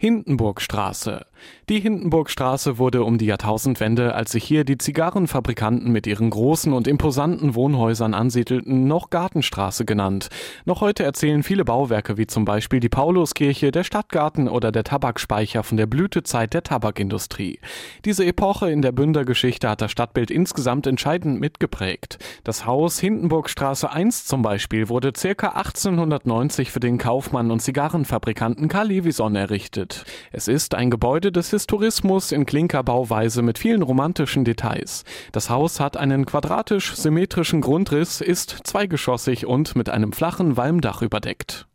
Hindenburgstraße. Die Hindenburgstraße wurde um die Jahrtausendwende, als sich hier die Zigarrenfabrikanten mit ihren großen und imposanten Wohnhäusern ansiedelten, noch Gartenstraße genannt. Noch heute erzählen viele Bauwerke wie zum Beispiel die Pauluskirche, der Stadtgarten oder der Tabakspeicher von der Blütezeit der Tabakindustrie. Diese Epoche in der Bünder Geschichte hat das Stadtbild insgesamt entscheidend mitgeprägt. Das Haus Hindenburgstraße 1 zum Beispiel wurde ca. 1890 für den Kaufmann und Zigarrenfabrikanten Carl Levison errichtet. Es ist ein Gebäude des Historismus in Klinkerbauweise mit vielen romantischen Details. Das Haus hat einen quadratisch-symmetrischen Grundriss, ist zweigeschossig und mit einem flachen Walmdach überdeckt.